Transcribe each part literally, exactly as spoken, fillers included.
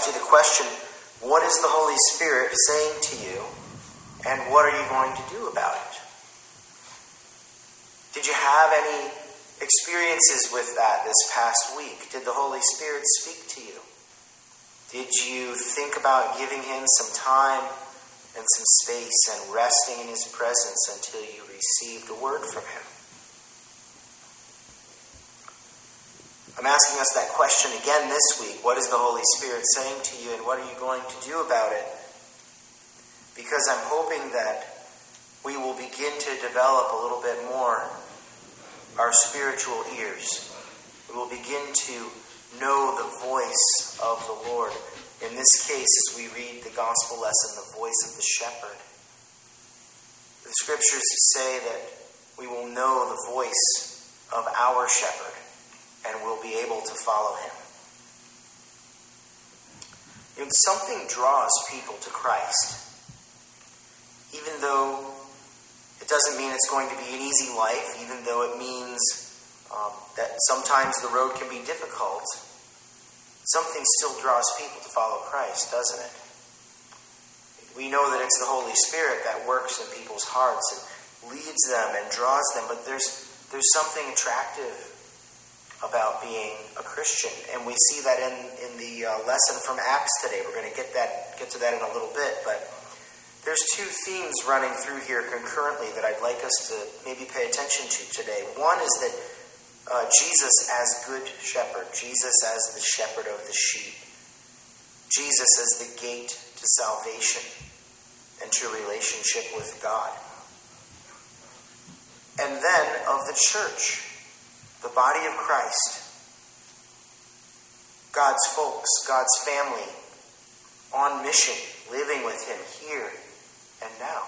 asked you the question, what is the Holy Spirit saying to you, and what are you going to do about it? Did you have any experiences with that this past week? Did the Holy Spirit speak to you? Did you think about giving him some time and some space and resting in his presence until you received a word from him? I'm asking us that question again this week. What is the Holy Spirit saying to you, and what are you going to do about it? Because I'm hoping that we will begin to develop a little bit more our spiritual ears. We will begin to know the voice of the Lord. In this case, as we read the gospel lesson, the voice of the shepherd. The scriptures say that we will know the voice of our shepherd and will be able to follow him. You know, something draws people to Christ. Even though it doesn't mean it's going to be an easy life, even though it means um, that sometimes the road can be difficult, something still draws people to follow Christ, doesn't it? We know that it's the Holy Spirit that works in people's hearts and leads them and draws them, but there's there's something attractive about being a Christian, and we see that in, in the uh, lesson from Acts today. We're going to get that get to that in a little bit, but there's two themes running through here concurrently that I'd like us to maybe pay attention to today. One is that uh, Jesus as good shepherd, Jesus as the shepherd of the sheep, Jesus as the gate to salvation and to relationship with God. And then of the church, the body of Christ, God's folks, God's family, on mission, living with him here and now.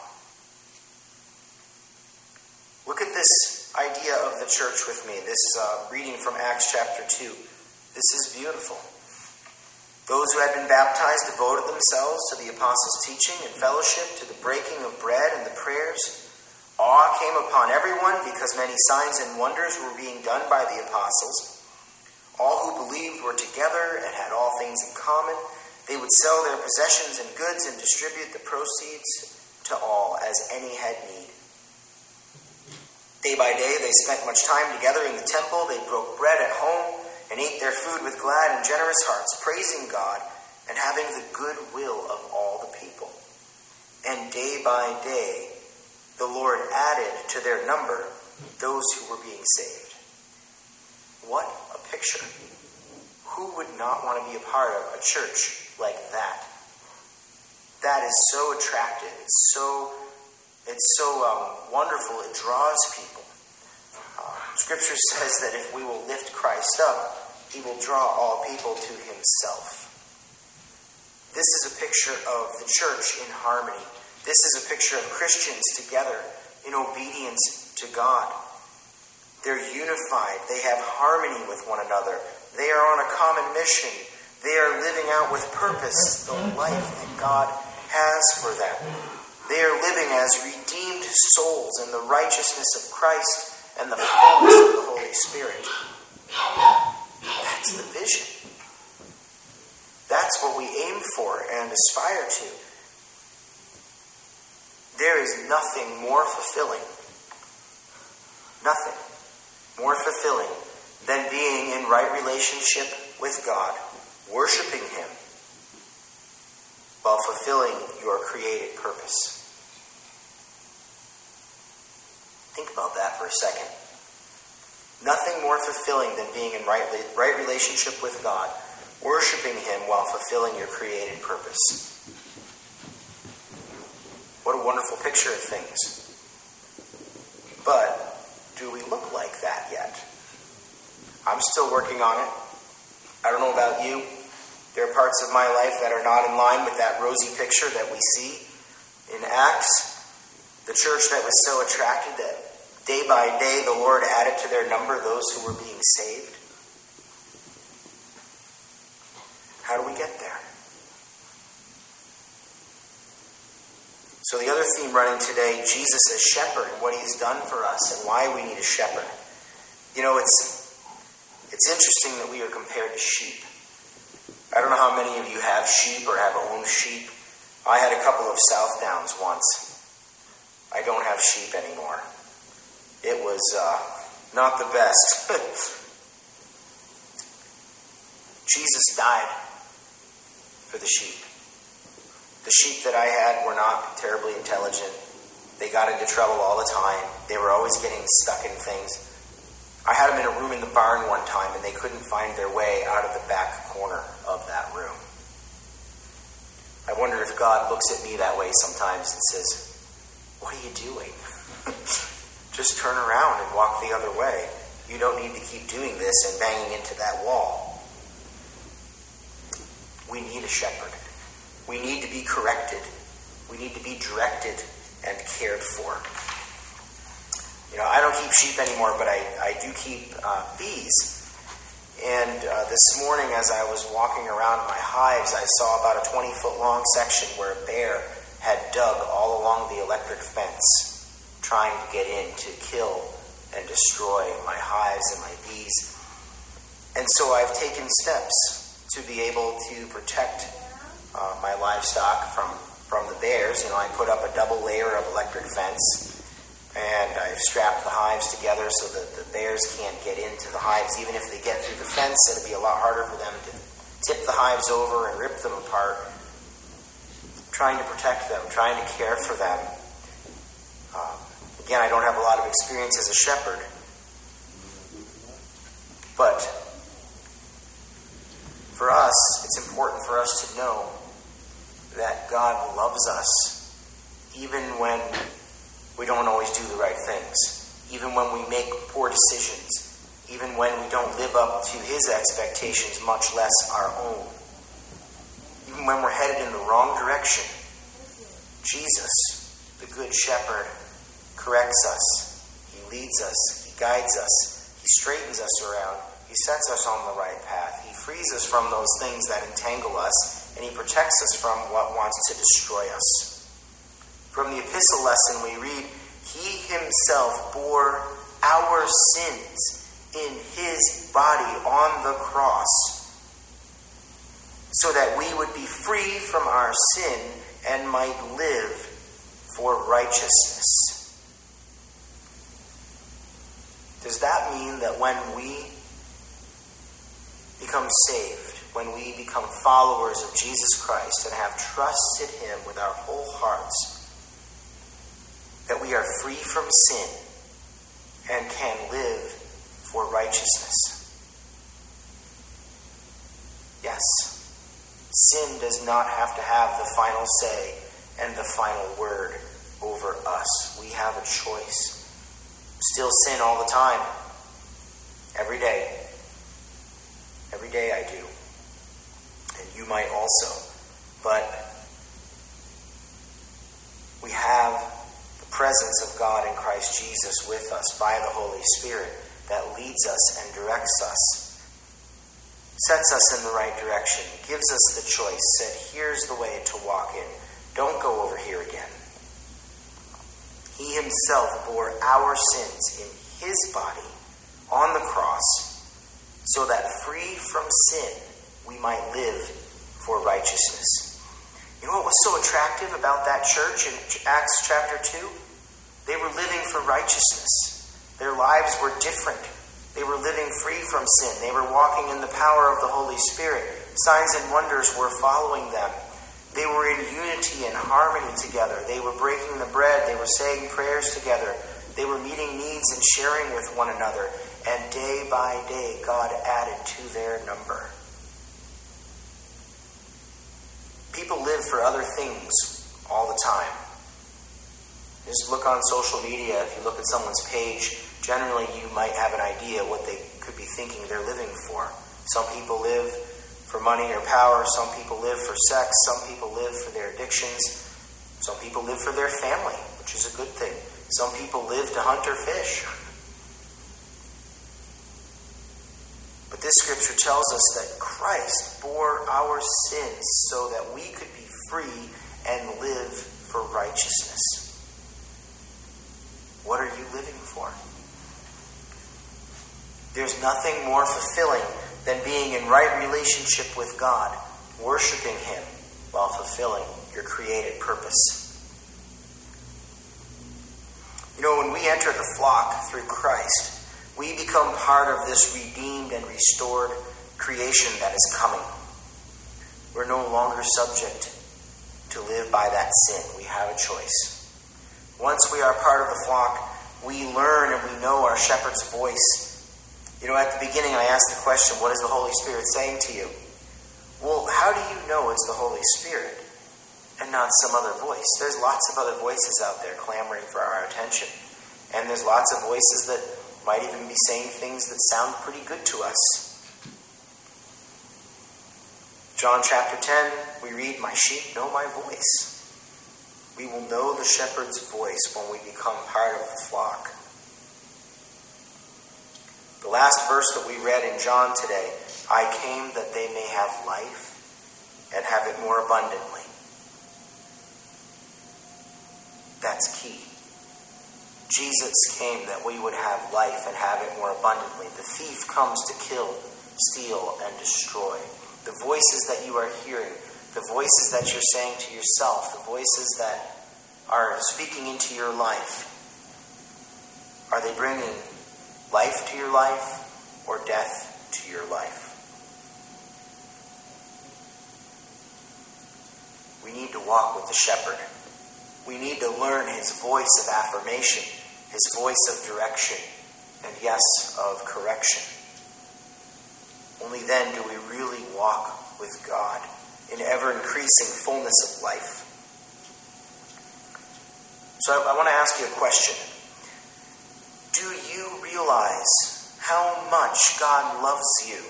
Look at this idea of the church with me, this uh, reading from Acts chapter two. This is beautiful. Those who had been baptized devoted themselves to the apostles' teaching and fellowship, to the breaking of bread and the prayers. Awe came upon everyone because many signs and wonders were being done by the apostles. All who believed were together and had all things in common. They would sell their possessions and goods and distribute the proceeds to all as any had need. Day by day they spent much time together in the temple. They broke bread at home and ate their food with glad and generous hearts, praising God and having the good will of all the people. And day by day the Lord added to their number those who were being saved. What a picture. Who would not want to be a part of a church like that? That is so attractive. It's so, it's so um, wonderful. It draws people. Uh, scripture says that if we will lift Christ up, he will draw all people to himself. This is a picture of the church in harmony. This is a picture of Christians together in obedience to God. They're unified. They have harmony with one another. They are on a common mission. They are living out with purpose the life that God has for them. They are living as redeemed souls in the righteousness of Christ and the fullness of the Holy Spirit. That's the vision. That's what we aim for and aspire to. There is nothing more fulfilling, nothing more fulfilling than being in right relationship with God, worshiping him, while fulfilling your created purpose. Think about that for a second. Nothing more fulfilling than being in right, right relationship with God, worshiping him while fulfilling your created purpose. What a wonderful picture of things. But do we look like that yet? I'm still working on it. I don't know about you. There are parts of my life that are not in line with that rosy picture that we see in Acts. The church that was so attracted that day by day the Lord added to their number those who were being saved. How do we get there? So the other theme running today, Jesus as shepherd, and what he's done for us and why we need a shepherd. You know, it's it's interesting that we are compared to sheep. I don't know how many of you have sheep or have owned sheep. I had a couple of Southdowns once. I don't have sheep anymore. It was uh, not the best. Jesus died for the sheep. The sheep that I had were not terribly intelligent. They got into trouble all the time. They were always getting stuck in things. I had them in a room in the barn one time, and they couldn't find their way out of the back corner of that room. I wonder if God looks at me that way sometimes and says, "What are you doing? Just turn around and walk the other way. You don't need to keep doing this and banging into that wall." We need a shepherd. We need to be corrected. We need to be directed and cared for. You know, I don't keep sheep anymore, but I, I do keep uh, bees. And uh, this morning as I was walking around my hives, I saw about a twenty-foot long section where a bear had dug all along the electric fence, trying to get in to kill and destroy my hives and my bees. And so I've taken steps to be able to protect uh, my livestock from, from the bears. You know, I put up a double layer of electric fence, and I've strapped the hives together so that the bears can't get into the hives. Even if they get through the fence, it'll be a lot harder for them to tip the hives over and rip them apart. Trying to protect them, trying to care for them. Um, again, I don't have a lot of experience as a shepherd, but for us, it's important for us to know that God loves us even when we don't always do the right things, even when we make poor decisions, even when we don't live up to His expectations, much less our own. Even when we're headed in the wrong direction, Jesus, the Good Shepherd, corrects us. He leads us. He guides us. He straightens us around. He sets us on the right path. He frees us from those things that entangle us, and He protects us from what wants to destroy us. From the epistle lesson we read, He Himself bore our sins in His body on the cross, so that we would be free from our sin and might live for righteousness. Does that mean that when we become saved, when we become followers of Jesus Christ and have trusted Him with our whole hearts, that we are free from sin and can live for righteousness? Yes. Sin does not have to have the final say and the final word over us. We have a choice. Still sin all the time. Every day. Every day I do. And you might also. But we have the presence of God in Christ Jesus with us by the Holy Spirit that leads us and directs us, sets us in the right direction, gives us the choice, said, here's the way to walk in. Don't go over here again. He Himself bore our sins in His body on the cross, so that free from sin we might live for righteousness. You know what was so attractive about that church in Acts chapter two? They were living for righteousness. Their lives were different. They were living free from sin. They were walking in the power of the Holy Spirit. Signs and wonders were following them. They were in unity and harmony together. They were breaking the bread. They were saying prayers together. They were meeting needs and sharing with one another. And day by day, God added to their number. People live for other things all the time. Just look on social media. If you look at someone's page, generally you might have an idea what they could be thinking they're living for. Some people live for money or power. Some people live for sex. Some people live for their addictions. Some people live for their family, which is a good thing. Some people live to hunt or fish. But this scripture tells us that Christ bore our sins so that we could be free and live for righteousness. What are you living for? There's nothing more fulfilling than being in right relationship with God worshiping him while fulfilling your created purpose. You know, when we enter the flock through Christ, we become part of this redeemed and restored creation that is coming. We're no longer subject to live by that sin. We have a choice. Once we are part of the flock, we learn and we know our shepherd's voice. You know, at the beginning I asked the question, what is the Holy Spirit saying to you? Well, how do you know it's the Holy Spirit and not some other voice? There's lots of other voices out there clamoring for our attention. And there's lots of voices that might even be saying things that sound pretty good to us. John chapter ten, we read, "My sheep know my voice." We will know the shepherd's voice when we become part of the flock. The last verse that we read in John today, "I came that they may have life and have it more abundantly." That's key. Jesus came that we would have life and have it more abundantly. The thief comes to kill, steal, and destroy. The voices that you are hearing, the voices that you're saying to yourself, the voices that are speaking into your life, are they bringing life to your life or death to your life? We need to walk with the shepherd. We need to learn his voice of affirmation, his voice of direction, and yes, of correction. Only then do we really walk with God in ever-increasing fullness of life. So I, I want to ask you a question. Do you realize how much God loves you?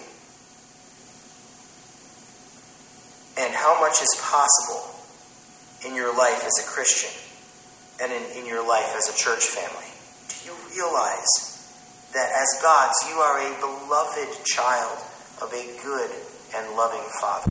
And how much is possible in your life as a Christian and in, in your life as a church family? Do you realize that as God's, you are a beloved child of a good and loving Father?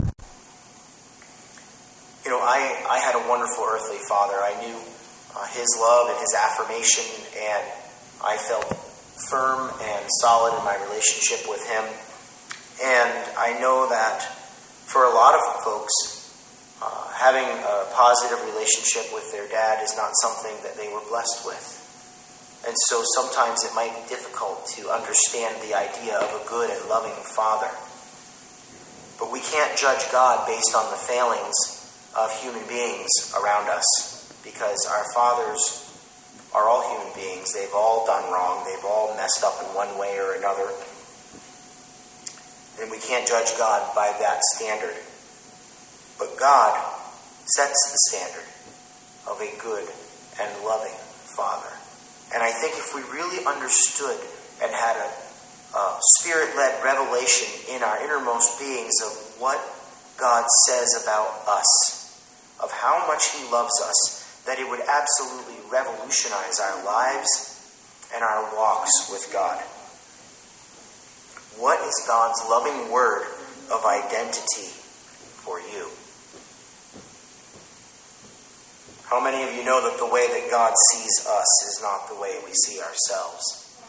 You know, I, I had a wonderful earthly father. I knew uh, his love and his affirmation, and I felt firm and solid in my relationship with him. And I know that for a lot of folks, uh, having a positive relationship with their dad is not something that they were blessed with. And so sometimes it might be difficult to understand the idea of a good and loving father. But we can't judge God based on the failings of human beings around us, because our fathers are all human beings. They've all done wrong. They've all messed up in one way or another. And we can't judge God by that standard. But God sets the standard of a good and loving Father. And I think if we really understood and had a, a Spirit-led revelation in our innermost beings of what God says about us, of how much He loves us, that it would absolutely revolutionize our lives and our walks with God. What is God's loving word of identity for you? How many of you know that the way that God sees us is not the way we see ourselves?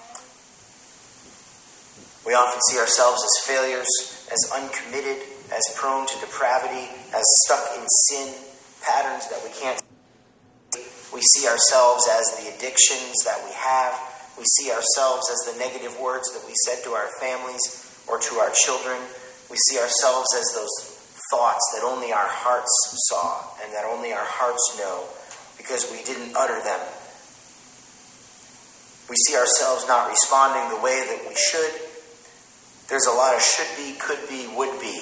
We often see ourselves as failures, as uncommitted, as prone to depravity, as stuck in sin, patterns that we can't see. We see ourselves as the addictions that we have. We see ourselves as the negative words that we said to our families or to our children. We see ourselves as those thoughts that only our hearts saw and that only our hearts know because we didn't utter them. We see ourselves not responding the way that we should. There's a lot of should be, could be, would be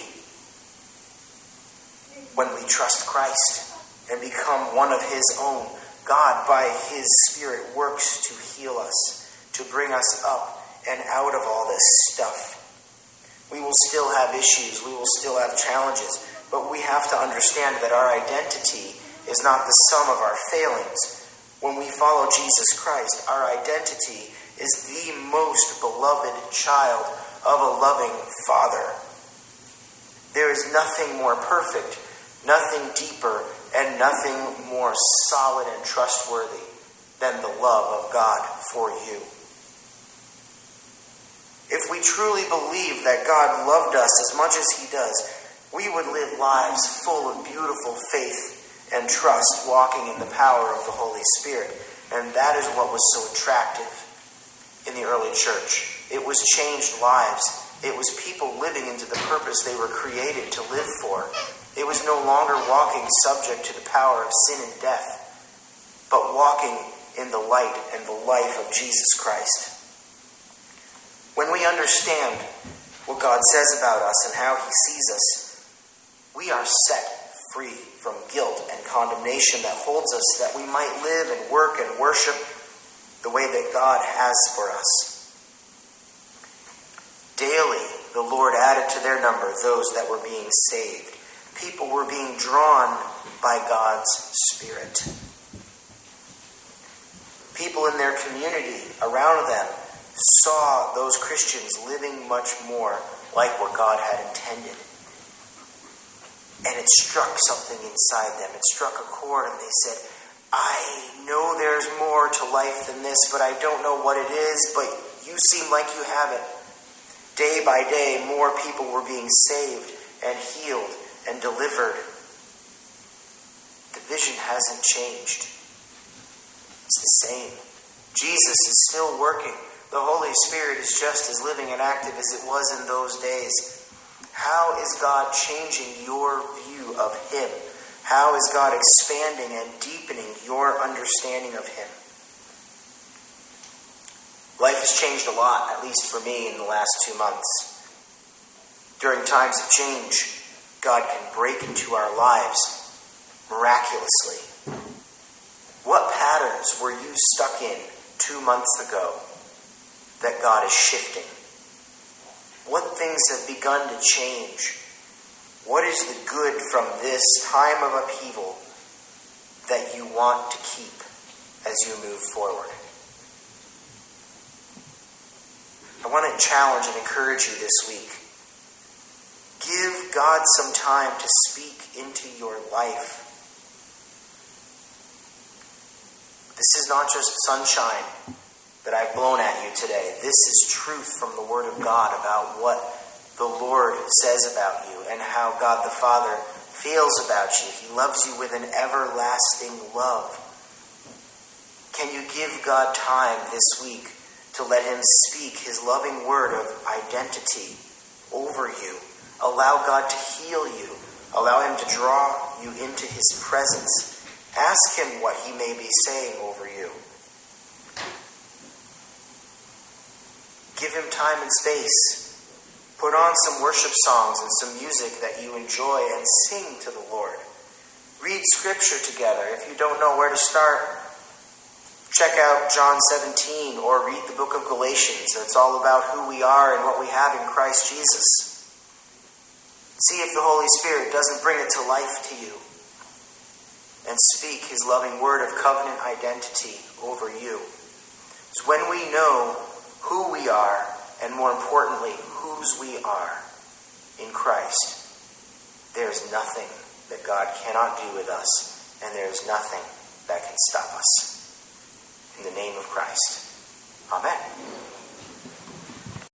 when we trust Christ and become one of His own. God, by His Spirit, works to heal us, to bring us up and out of all this stuff. We will still have issues, we will still have challenges, but we have to understand that our identity is not the sum of our failings. When we follow Jesus Christ, our identity is the most beloved child of a loving Father. There is nothing more perfect, nothing deeper, and nothing more solid and trustworthy than the love of God for you. If we truly believe that God loved us as much as He does, we would live lives full of beautiful faith and trust, walking in the power of the Holy Spirit. And that is what was so attractive in the early church. It was changed lives. It was people living into the purpose they were created to live for. It was no longer walking subject to the power of sin and death, but walking in the light and the life of Jesus Christ. When we understand what God says about us and how he sees us, we are set free from guilt and condemnation that holds us, that we might live and work and worship the way that God has for us. Daily, the Lord added to their number those that were being saved. People were being drawn by God's Spirit. People in their community around them saw those Christians living much more like what God had intended. And it struck something inside them. It struck a chord, and they said, I know there's more to life than this, but I don't know what it is, but you seem like you have it. Day by day, more people were being saved and healed and delivered. The vision hasn't changed. It's the same. Jesus is still working. The Holy Spirit is just as living and active as it was in those days. How is God changing your view of him? How is God expanding and deepening your understanding of him? Life has changed a lot, at least for me, in the last two months. During times of change, God can break into our lives miraculously. What patterns were you stuck in two months ago that God is shifting? What things have begun to change? What is the good from this time of upheaval that you want to keep as you move forward? I want to challenge and encourage you this week. Give God some time to speak into your life. This is not just sunshine that I've blown at you today. This is truth from the Word of God about what the Lord says about you and how God the Father feels about you. He loves you with an everlasting love. Can you give God time this week to let him speak his loving word of identity over you? Allow God to heal you. Allow him to draw you into his presence. Ask him what he may be saying over you. Give him time and space. Put on some worship songs and some music that you enjoy and sing to the Lord. Read scripture together. If you don't know where to start, check out John seventeen or read the book of Galatians. It's all about who we are and what we have in Christ Jesus. See if the Holy Spirit doesn't bring it to life to you and speak his loving word of covenant identity over you. It's when we know who we are, and more importantly, whose we are in Christ, there's nothing that God cannot do with us, and there's nothing that can stop us. In the name of Christ. Amen.